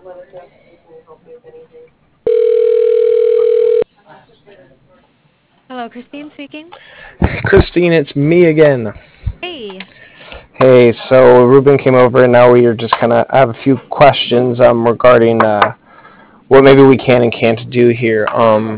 Hello, Christine speaking. Christine, it's me again. Hey. Hey, so Ruben came over, and now we are just kind of have a few questions regarding what maybe we can and can't do here.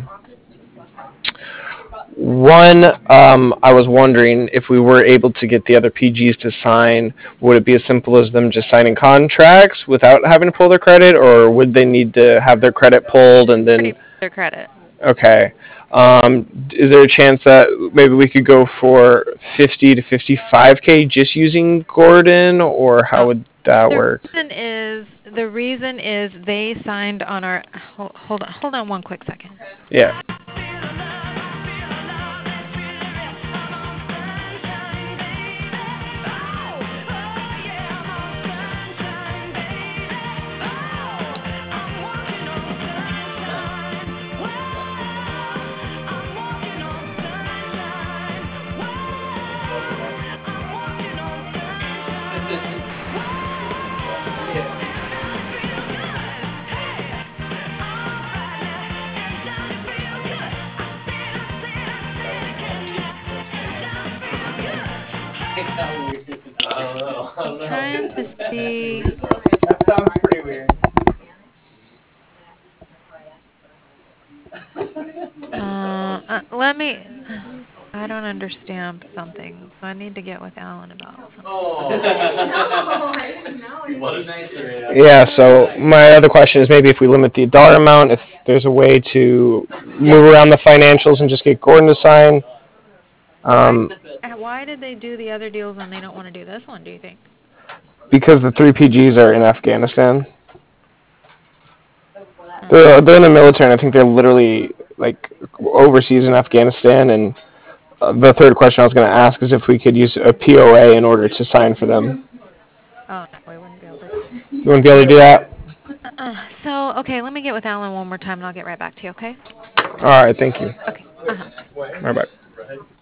One, I was wondering if we were able to get the other PGs to sign, would it be as simple as them just signing contracts without having to pull their credit, or would they need to have their credit pulled and then? Their credit. Okay. Is there a chance that maybe we could go for 50 to 55K just using Gordon, or how Um, would that the work? reason is they signed on our. Hold on one quick second. Yeah. I'm trying to see. That sounds pretty weird. Let me. I don't understand something, so I need to get with Alan about something. Yeah, so my other question is maybe if we limit the dollar amount, if there's a way to move around the financials and just get Gordon to sign. Why? Um, Why did they do the other deals and they don't want to do this one? Do you think? because the three PGs are in Afghanistan. Uh, They're in the military, and I think they're literally like overseas in Afghanistan. And the third question I was going to ask is if we could use a POA in order to sign for them. oh no, we wouldn't be able to. You wouldn't be able to do that? So okay, let me get with Alan one more time and I'll get right back to you. Okay? All right, thank you. Okay. All right, bye.